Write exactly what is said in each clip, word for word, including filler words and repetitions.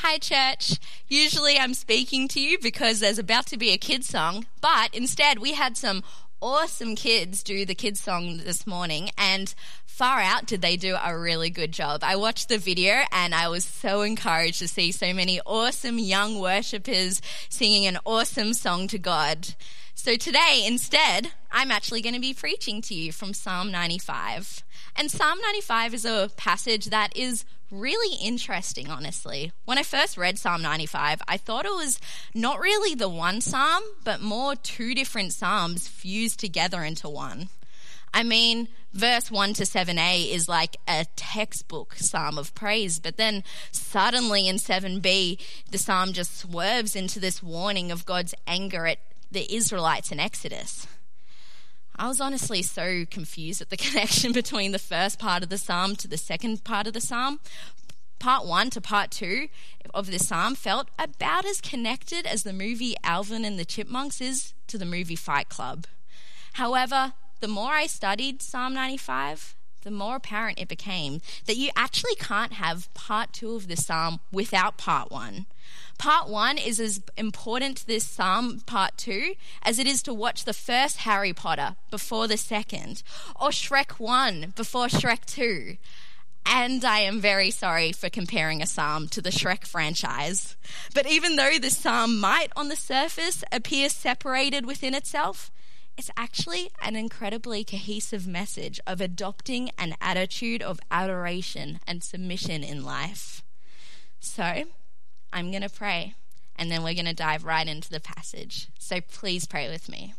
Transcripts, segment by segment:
Hi, church. Usually I'm speaking to you because there's about to be a kids song, but instead we had some awesome kids do the kids song this morning, and far out did they do a really good job. I watched the video and I was so encouraged to see so many awesome young worshippers singing an awesome song to God. So today, instead, I'm actually going to be preaching to you from Psalm ninety-five. And Psalm ninety-five is a passage that is really interesting, honestly. When I first read Psalm ninety-five, I thought it was not really the one psalm, but more two different psalms fused together into one. I mean, verse one to seven a is like a textbook psalm of praise, but then suddenly in seven b, the psalm just swerves into this warning of God's anger at the Israelites in Exodus. I was honestly so confused at the connection between the first part of the psalm to the second part of the psalm. Part one to part two of the psalm felt about as connected as the movie Alvin and the Chipmunks is to the movie Fight Club. However, the more I studied Psalm ninety-five, the more apparent it became that you actually can't have part two of the psalm without part one. Part one is as important to this psalm, part two, as it is to watch the first Harry Potter before the second, or Shrek one before Shrek two. And I am very sorry for comparing a psalm to the Shrek franchise. But even though the psalm might on the surface appear separated within itself, it's actually an incredibly cohesive message of adopting an attitude of adoration and submission in life. So, I'm going to pray, and then we're going to dive right into the passage. So please pray with me.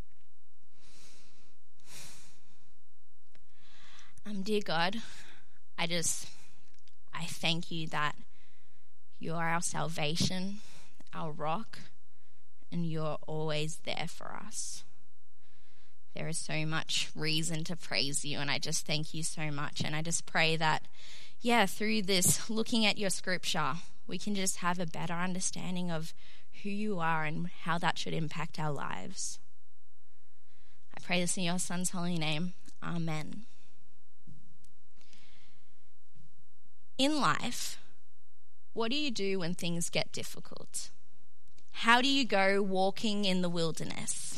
Um, dear God, I just, I thank you that you are our salvation, our rock, and you're always there for us. There is so much reason to praise you, and I just thank you so much. And I just pray that, yeah, through this, looking at your scripture, we can just have a better understanding of who you are and how that should impact our lives. I pray this in your Son's holy name. Amen. In life, what do you do when things get difficult? How do you go walking in the wilderness?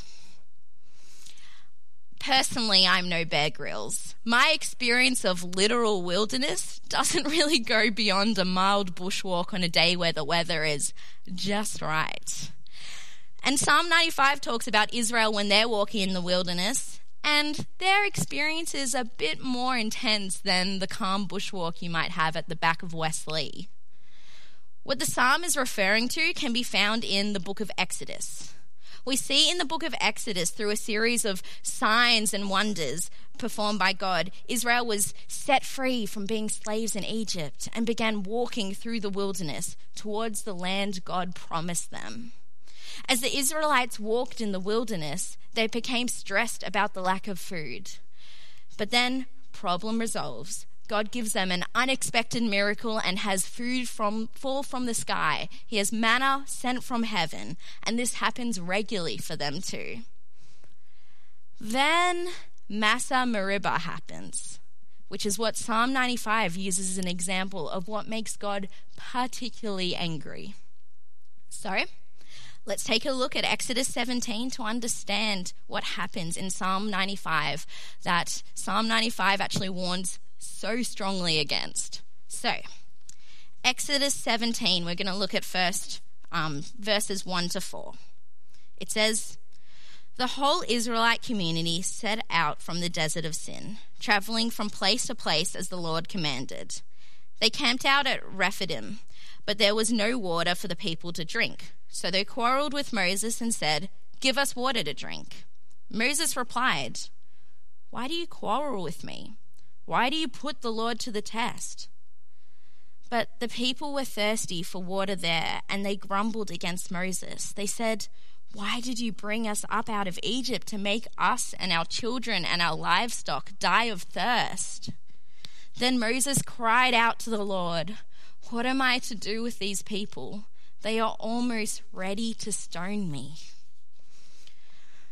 Personally, I'm no Bear Grylls. My experience of literal wilderness doesn't really go beyond a mild bushwalk on a day where the weather is just right. And Psalm ninety-five talks about Israel when they're walking in the wilderness, and their experience is a bit more intense than the calm bushwalk you might have at the back of Wesley. What the psalm is referring to can be found in the book of Exodus. We see in the book of Exodus, through a series of signs and wonders performed by God, Israel was set free from being slaves in Egypt and began walking through the wilderness towards the land God promised them. As the Israelites walked in the wilderness, they became stressed about the lack of food. But then, problem resolves. God gives them an unexpected miracle and has food from fall from the sky. He has manna sent from heaven, and this happens regularly for them too. Then Massa Meribah happens, which is what Psalm ninety-five uses as an example of what makes God particularly angry. So, let's take a look at Exodus seventeen to understand what happens in Psalm ninety-five that Psalm ninety-five actually warns so strongly against. So, Exodus seventeen, we're going to look at first um, verses one to four. It says, "The whole Israelite community set out from the desert of Sin, traveling from place to place as the Lord commanded. They camped out at Rephidim, but there was no water for the people to drink. So they quarreled with Moses and said, 'Give us water to drink.' Moses replied, 'Why do you quarrel with me? Why do you put the Lord to the test?' But the people were thirsty for water there, and they grumbled against Moses. They said, 'Why did you bring us up out of Egypt to make us and our children and our livestock die of thirst?' Then Moses cried out to the Lord, 'What am I to do with these people? They are almost ready to stone me.'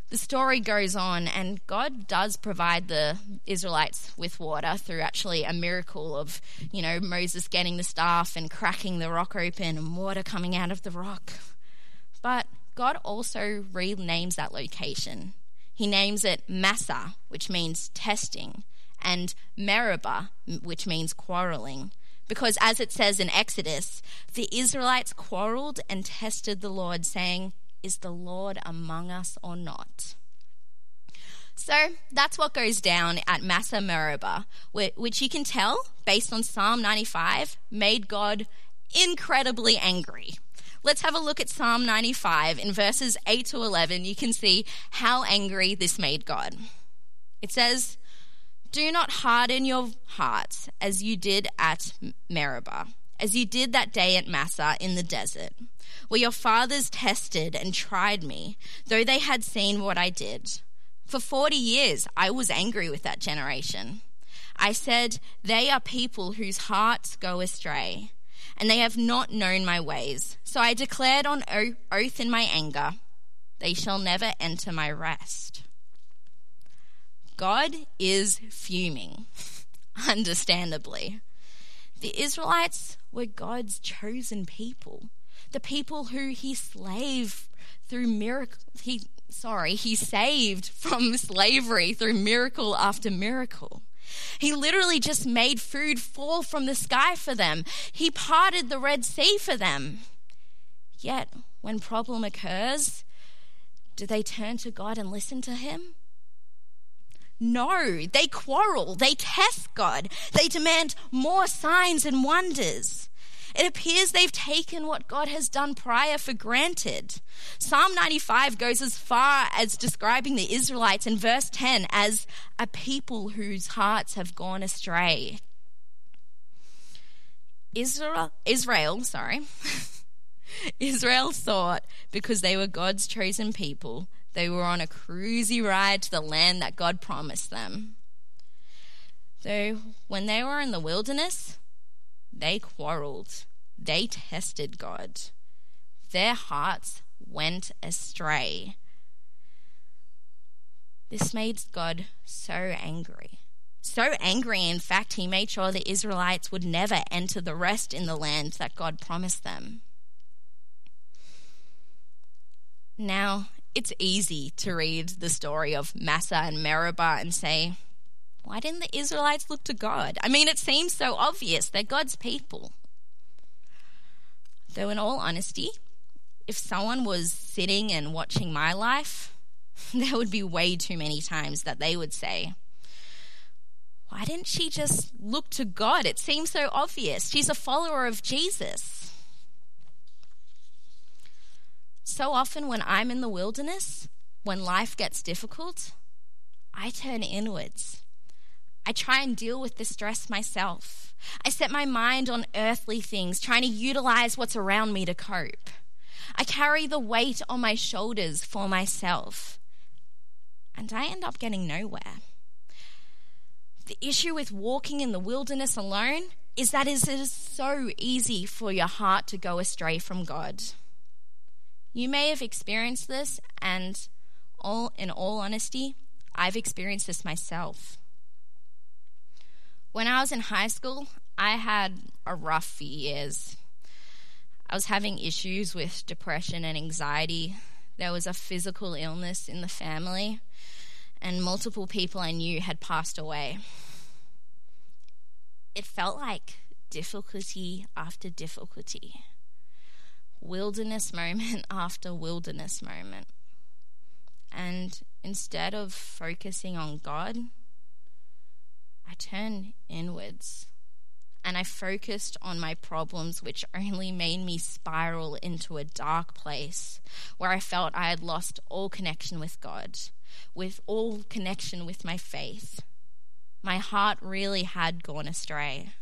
the story goes on, and God does provide the Israelites with water through actually a miracle of, you know, Moses getting the staff and cracking the rock open and water coming out of the rock. But God also renames that location. He names it Massah, which means testing, and Meribah, which means quarreling. Because as it says in Exodus, the Israelites quarreled and tested the Lord, saying, "Is the Lord among us or not?" So that's what goes down at Massah Meribah, which you can tell, based on Psalm ninety-five, made God incredibly angry. Let's have a look at Psalm ninety-five. In verses eight to eleven, you can see how angry this made God. It says, "Do not harden your hearts as you did at Meribah, as you did that day at Massah in the desert, where your fathers tested and tried me, though they had seen what I did. For forty years I was angry with that generation. I said, they are people whose hearts go astray, and they have not known my ways. So I declared on oath in my anger, they shall never enter my rest." God is fuming, understandably. The Israelites were God's chosen people, the people who he slaved through miracle. He sorry, he saved from slavery through miracle after miracle. He literally just made food fall from the sky for them. He parted the Red Sea for them. Yet, when problem occurs, do they turn to God and listen to him? No, they quarrel, they test God, they demand more signs and wonders. It appears they've taken what God has done prior for granted. Psalm ninety-five goes as far as describing the Israelites in verse ten as a people whose hearts have gone astray. Israel, Israel, sorry, Israel thought because they were God's chosen people, they were on a cruisy ride to the land that God promised them. Though when they were in the wilderness, they quarreled. They tested God. Their hearts went astray. This made God so angry. So angry, in fact, he made sure the Israelites would never enter the rest in the land that God promised them. Now, it's easy to read the story of Massah and Meribah and say, why didn't the Israelites look to God? I mean, it seems so obvious. They're God's people. Though in all honesty, if someone was sitting and watching my life, there would be way too many times that they would say, why didn't she just look to God? It seems so obvious. She's a follower of Jesus. So often when I'm in the wilderness, when life gets difficult, I turn inwards. I try and deal with the stress myself. I set my mind on earthly things, trying to utilize what's around me to cope. I carry the weight on my shoulders for myself, and I end up getting nowhere. The issue with walking in the wilderness alone is that it is so easy for your heart to go astray from God. You may have experienced this, and all in all honesty, I've experienced this myself. When I was in high school, I had a rough few years. I was having issues with depression and anxiety. There was a physical illness in the family, and multiple people I knew had passed away. It felt like difficulty after difficulty. Wilderness moment after wilderness moment. And instead of focusing on God, I turned inwards and I focused on my problems, which only made me spiral into a dark place where I felt I had lost all connection with God, with all connection with my faith. My heart really had gone astray.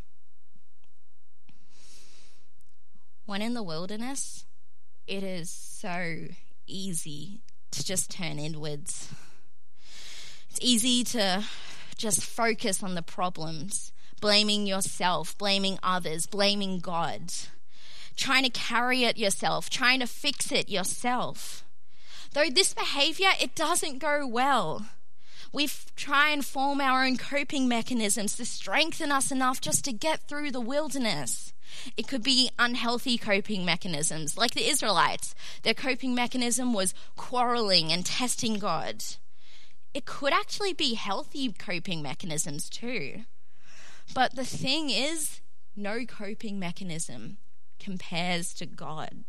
When in the wilderness, it is so easy to just turn inwards. It's easy to just focus on the problems, blaming yourself, blaming others, blaming God, trying to carry it yourself, trying to fix it yourself. Though this behavior, it doesn't go well. We f- try and form our own coping mechanisms to strengthen us enough just to get through the wilderness. It could be unhealthy coping mechanisms, like the Israelites. Their coping mechanism was quarreling and testing God. It could actually be healthy coping mechanisms too. But the thing is, no coping mechanism compares to God.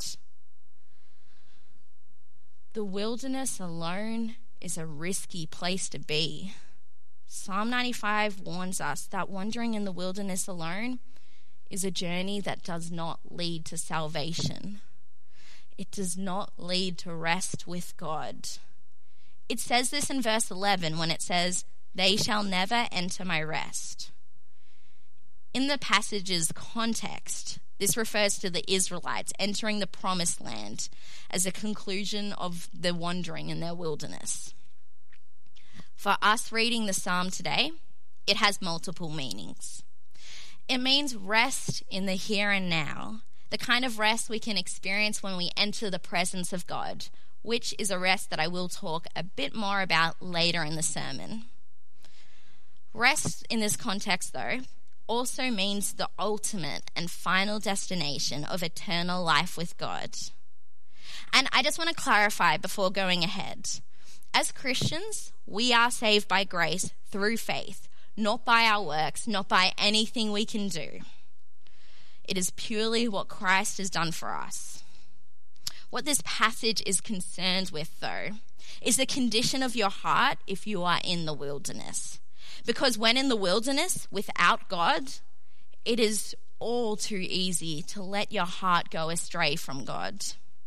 The wilderness alone is a risky place to be. Psalm ninety-five warns us that wandering in the wilderness alone is a journey that does not lead to salvation. It does not lead to rest with God. It says this in verse eleven when it says, "They shall never enter my rest." In the passage's context, this refers to the Israelites entering the promised land as a conclusion of their wandering in their wilderness. For us reading the psalm today, it has multiple meanings. It means rest in the here and now, the kind of rest we can experience when we enter the presence of God, which is a rest that I will talk a bit more about later in the sermon. Rest in this context, though, also means the ultimate and final destination of eternal life with God. And I just want to clarify before going ahead. As Christians, we are saved by grace through faith, not by our works, not by anything we can do. It is purely what Christ has done for us. What this passage is concerned with, though, is the condition of your heart if you are in the wilderness. Because when in the wilderness, without God, it is all too easy to let your heart go astray from God.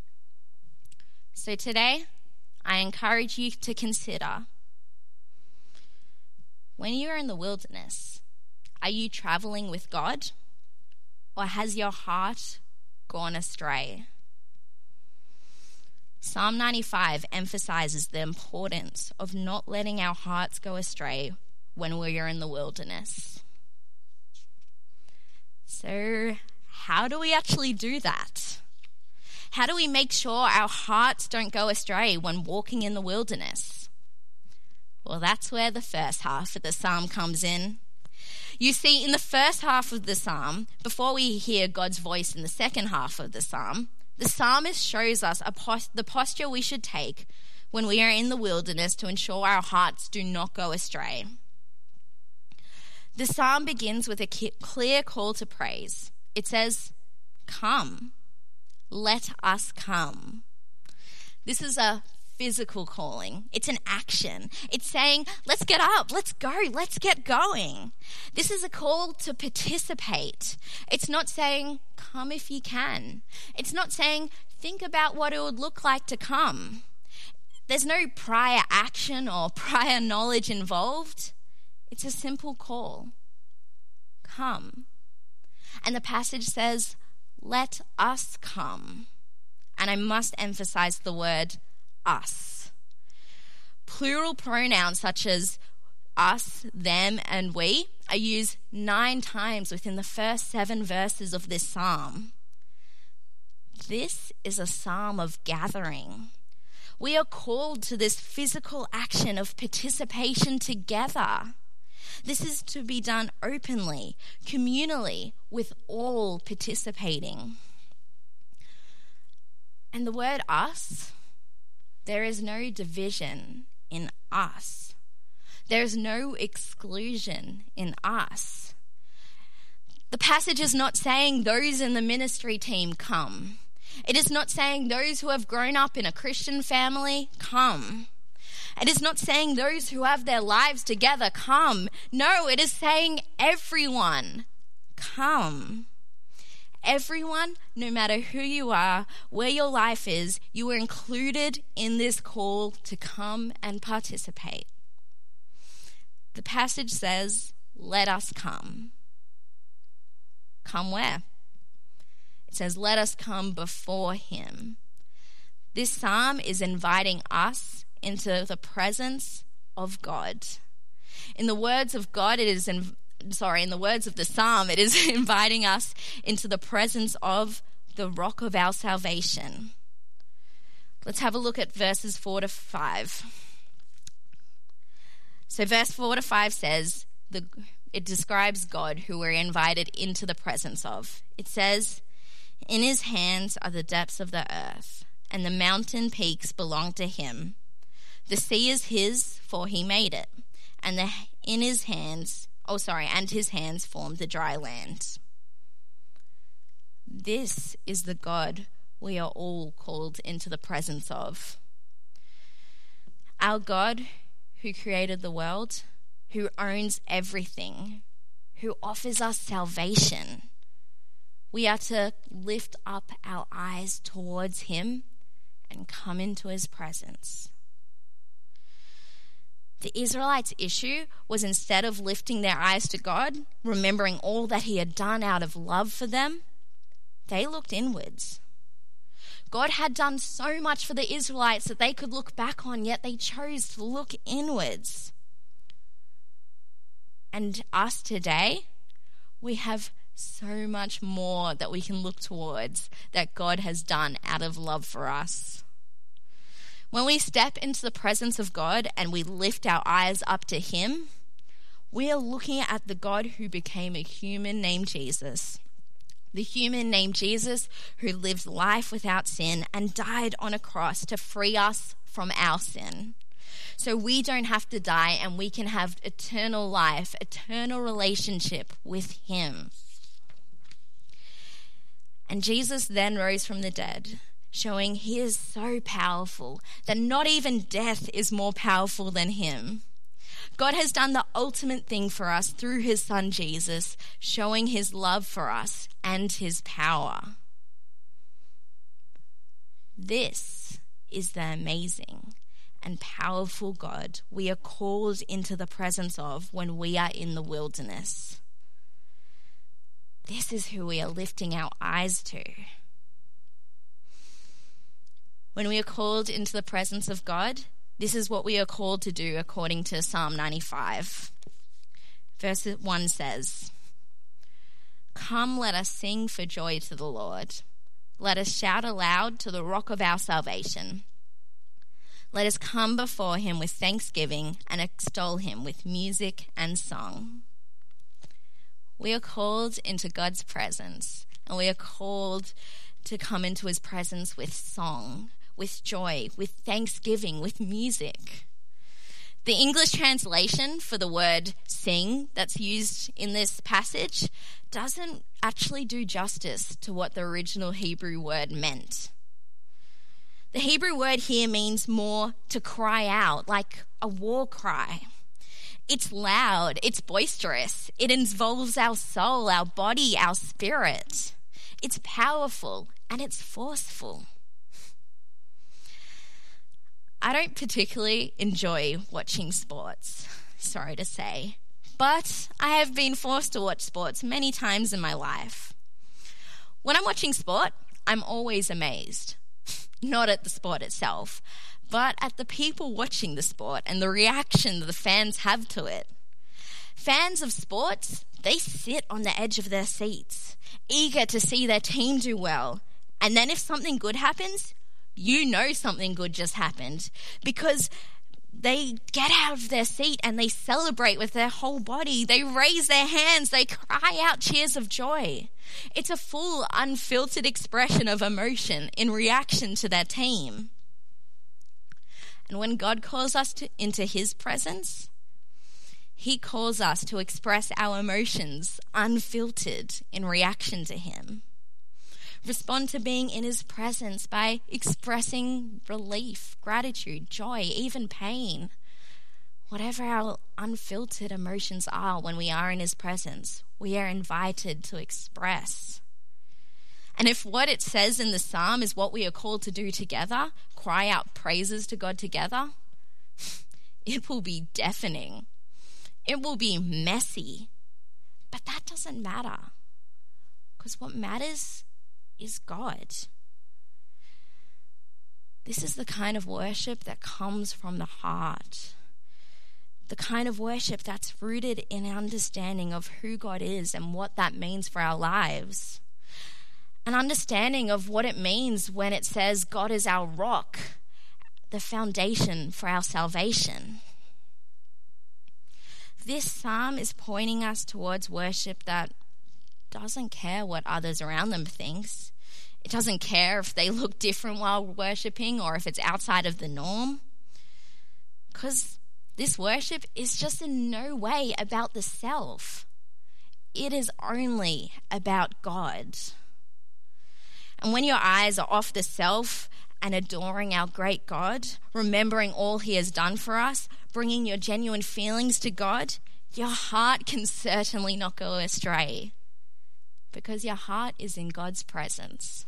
So today, I encourage you to consider, when you are in the wilderness, are you traveling with God, or has your heart gone astray? Psalm ninety-five emphasizes the importance of not letting our hearts go astray when we are in the wilderness. So, how do we actually do that? How do we make sure our hearts don't go astray when walking in the wilderness? Well, that's where the first half of the psalm comes in. You see, in the first half of the psalm, before we hear God's voice in the second half of the psalm, the psalmist shows us a pos- the posture we should take when we are in the wilderness to ensure our hearts do not go astray. The psalm begins with a clear call to praise. It says, "Come, let us come." This is a physical calling. It's an action. It's saying, let's get up, let's go, let's get going. This is a call to participate. It's not saying, come if you can. It's not saying, think about what it would look like to come. There's no prior action or prior knowledge involved. It's a simple call. Come. And the passage says, let us come. And I must emphasize the word us. Plural pronouns such as us, them, and we are used nine times within the first seven verses of this psalm. This is a psalm of gathering. We are called to this physical action of participation together. This is to be done openly, communally, with all participating. And the word us, there is no division in us. There is no exclusion in us. The passage is not saying those in the ministry team come. It is not saying those who have grown up in a Christian family come. It is not saying those who have their lives together come. No, it is saying everyone come. Everyone, no matter who you are, where your life is, you are included in this call to come and participate. The passage says, let us come. Come where? It says, let us come before him. This psalm is inviting us into the presence of God. In the words of God, it is, in, sorry, in the words of the psalm, it is inviting us into the presence of the rock of our salvation. Let's have a look at verses four to five. So verse four to five says, the, it describes God who we're invited into the presence of. It says, "In his hands are the depths of the earth, and the mountain peaks belong to him. The sea is his, for he made it, and the, in his hands, oh sorry, and his hands formed the dry land." This is the God we are all called into the presence of. Our God who created the world, who owns everything, who offers us salvation. We are to lift up our eyes towards him and come into his presence. The Israelites' issue was, instead of lifting their eyes to God, remembering all that he had done out of love for them, they looked inwards. God had done so much for the Israelites that they could look back on, yet they chose to look inwards. And us today, we have so much more that we can look towards that God has done out of love for us. When we step into the presence of God and we lift our eyes up to him, we are looking at the God who became a human named Jesus. The human named Jesus who lived life without sin and died on a cross to free us from our sin. So we don't have to die and we can have eternal life, eternal relationship with him. And Jesus then rose from the dead, showing he is so powerful that not even death is more powerful than him. God has done the ultimate thing for us through his son Jesus, showing his love for us and his power. This is the amazing and powerful God we are called into the presence of when we are in the wilderness. This is who we are lifting our eyes to. When we are called into the presence of God, this is what we are called to do according to Psalm ninety-five. Verse one says, "Come, let us sing for joy to the Lord. Let us shout aloud to the rock of our salvation. Let us come before him with thanksgiving and extol him with music and song." We are called into God's presence, and we are called to come into his presence with song, with joy, with thanksgiving, with music. The English translation for the word sing that's used in this passage doesn't actually do justice to what the original Hebrew word meant. The Hebrew word here means more to cry out, like a war cry. It's loud, it's boisterous, it involves our soul, our body, our spirit. It's powerful and it's forceful. I don't particularly enjoy watching sports, sorry to say, but I have been forced to watch sports many times in my life. When I'm watching sport, I'm always amazed, not at the sport itself, but at the people watching the sport and the reaction that the fans have to it. Fans of sports, they sit on the edge of their seats, eager to see their team do well, and then if something good happens, you know something good just happened because they get out of their seat and they celebrate with their whole body. They raise their hands. They cry out cheers of joy. It's a full, unfiltered expression of emotion in reaction to their team. And when God calls us to, into his presence, he calls us to express our emotions unfiltered in reaction to him. Respond to being in his presence by expressing relief, gratitude, joy, even pain. Whatever our unfiltered emotions are when we are in his presence, we are invited to express. And if what it says in the psalm is what we are called to do together, cry out praises to God together, it will be deafening. It will be messy. But that doesn't matter. Because what matters is God. This is the kind of worship that comes from the heart. The kind of worship that's rooted in understanding of who God is and what that means for our lives. an understanding of what it means when it says God is our rock, the foundation for our salvation. This psalm is pointing us towards worship that doesn't care what others around them thinks. It doesn't care if they look different while worshiping or if it's outside of the norm. Because this worship is just in no way about the self. It is only about God. And when your eyes are off the self and adoring our great God, remembering all he has done for us, bringing your genuine feelings to God, your heart can certainly not go astray because your heart is in God's presence.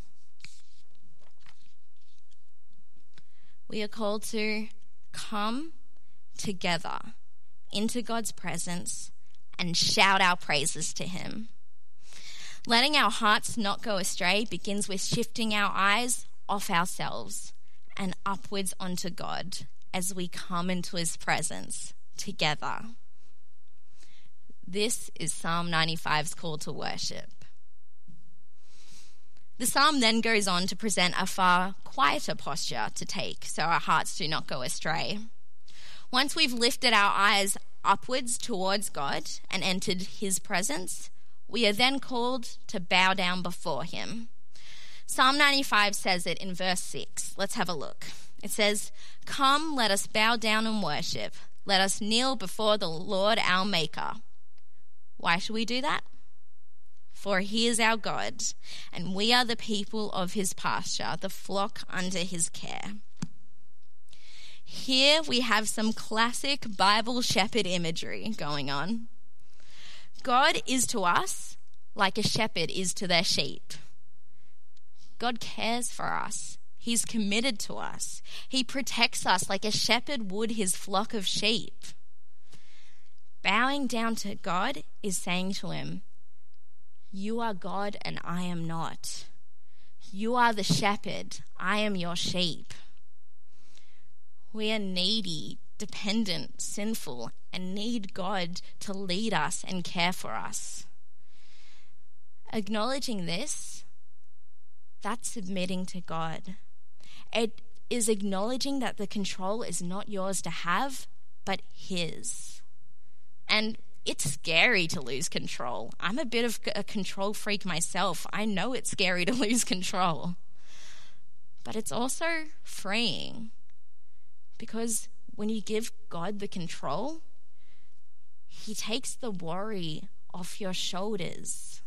We are called to come together into God's presence and shout our praises to him. Letting our hearts not go astray begins with shifting our eyes off ourselves and upwards onto God as we come into his presence together. This is Psalm ninety-five's call to worship. The psalm then goes on to present a far quieter posture to take so our hearts do not go astray. Once we've lifted our eyes upwards towards God and entered his presence, we are then called to bow down before him. Psalm ninety-five says it in verse six. Let's have a look. It says, "Come, let us bow down and worship. Let us kneel before the Lord our Maker." Why should we do that? For he is our God, and we are the people of his pasture, the flock under his care. Here we have some classic Bible shepherd imagery going on. God is to us like a shepherd is to their sheep. God cares for us. He's committed to us. He protects us like a shepherd would his flock of sheep. Bowing down to God is saying to him, "You are God and I am not. You are the shepherd. I am your sheep." We are needy, dependent, sinful, and need God to lead us and care for us. Acknowledging this, that's submitting to God. It is acknowledging that the control is not yours to have, but his. And it's scary to lose control. I'm a bit of a control freak myself. I know it's scary to lose control. But it's also freeing. Because when you give God the control, he takes the worry off your shoulders.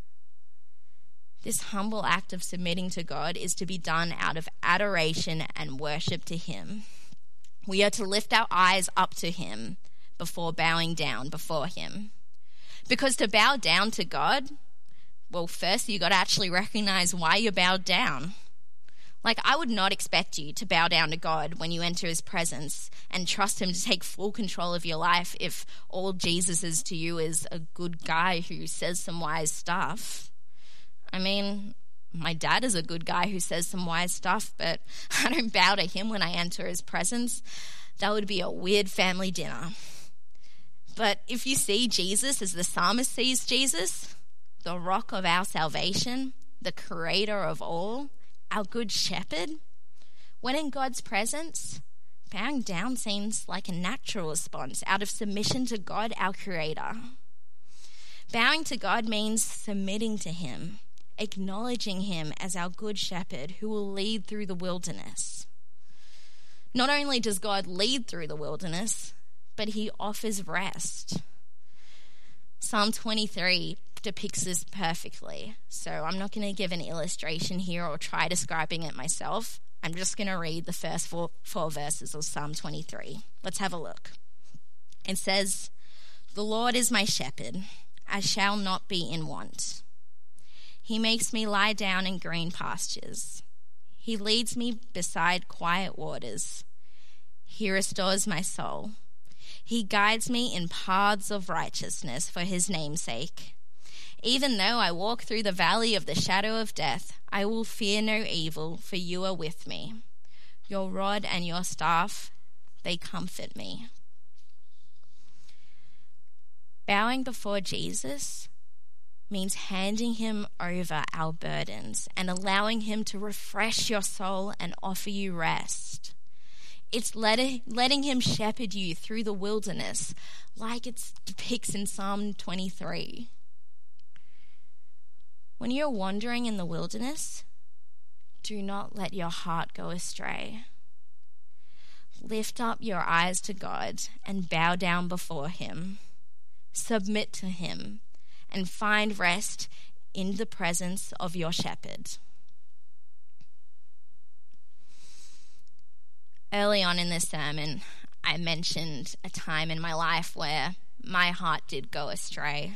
This humble act of submitting to God is to be done out of adoration and worship to him. We are to lift our eyes up to him before bowing down before him. Because to bow down to God, well, first you got to actually recognize why you bowed down. Like, I would not expect you to bow down to God when you enter his presence and trust him to take full control of your life if all Jesus is to you is a good guy who says some wise stuff. I mean, my dad is a good guy who says some wise stuff, but I don't bow to him when I enter his presence. That would be a weird family dinner. But if you see Jesus as the psalmist sees Jesus, the rock of our salvation, the creator of all, our good shepherd, when in God's presence, bowing down seems like a natural response out of submission to God, our creator. Bowing to God means submitting to him, acknowledging him as our good shepherd who will lead through the wilderness. Not only does God lead through the wilderness, but he offers rest. Psalm twenty-three depicts this perfectly. So I'm not going to give an illustration here or try describing it myself. I'm just going to read the first four, four verses of Psalm twenty-three. Let's have a look. It says, "The Lord is my shepherd. I shall not be in want. He makes me lie down in green pastures. He leads me beside quiet waters. He restores my soul. He guides me in paths of righteousness for his name's sake. Even though I walk through the valley of the shadow of death, I will fear no evil, for you are with me. Your rod and your staff, they comfort me." Bowing before Jesus means handing him over our burdens and allowing him to refresh your soul and offer you rest. It's letting, letting him shepherd you through the wilderness like it depicts in Psalm twenty-three. When you're wandering in the wilderness, do not let your heart go astray. Lift up your eyes to God and bow down before him. Submit to him and find rest in the presence of your shepherd. Early on in this sermon, I mentioned a time in my life where my heart did go astray.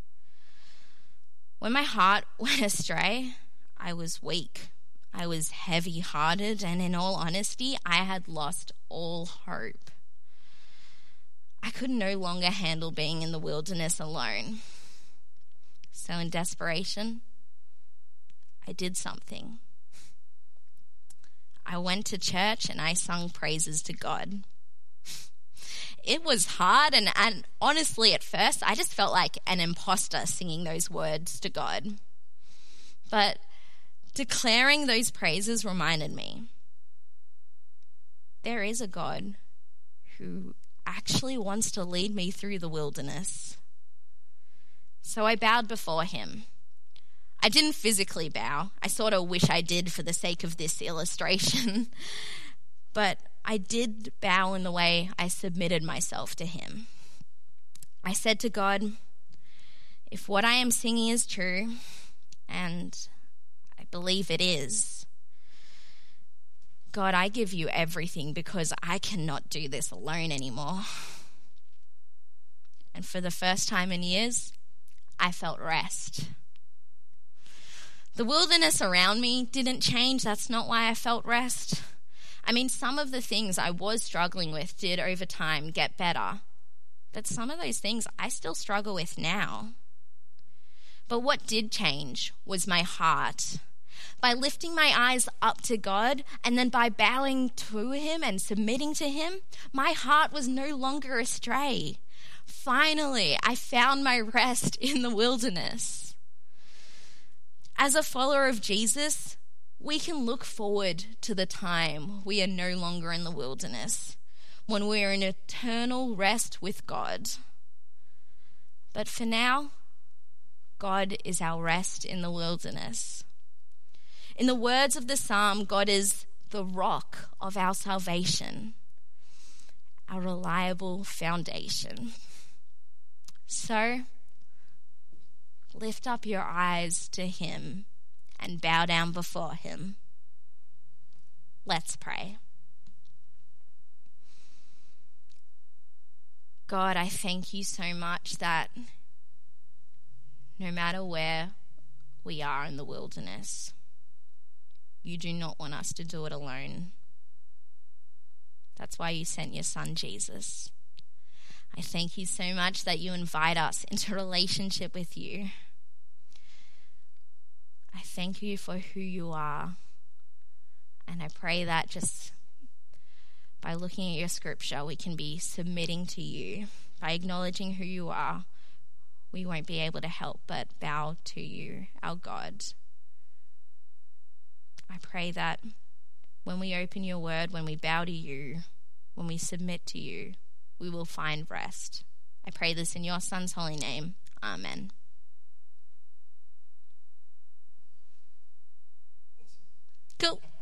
When my heart went astray, I was weak. I was heavy-hearted, and in all honesty, I had lost all hope. I could no longer handle being in the wilderness alone. So in desperation, I did something. I went to church and I sung praises to God. It was hard, and, and honestly, at first, I just felt like an imposter singing those words to God. But declaring those praises reminded me there is a God who actually wants to lead me through the wilderness. So I bowed before him. I didn't physically bow. I sort of wish I did for the sake of this illustration. But I did bow in the way I submitted myself to him. I said to God, if what I am singing is true, and I believe it is, God, I give you everything because I cannot do this alone anymore. And for the first time in years, I felt rest. The wilderness around me didn't change. That's not why I felt rest. I mean, some of the things I was struggling with did over time get better. But some of those things I still struggle with now. But what did change was my heart. By lifting my eyes up to God and then by bowing to him and submitting to him, my heart was no longer astray. Finally, I found my rest in the wilderness. As a follower of Jesus, we can look forward to the time we are no longer in the wilderness, when we are in eternal rest with God. But for now, God is our rest in the wilderness. In the words of the psalm, God is the rock of our salvation, our reliable foundation. So, lift up your eyes to him and bow down before him. Let's pray. God, I thank you so much that no matter where we are in the wilderness, you do not want us to do it alone. That's why you sent your son, Jesus. I thank you so much that you invite us into a relationship with you. I thank you for who you are. And I pray that just by looking at your scripture, we can be submitting to you. By acknowledging who you are, we won't be able to help but bow to you, our God. I pray that when we open your word, when we bow to you, when we submit to you, we will find rest. I pray this in your son's holy name. Amen. Cool.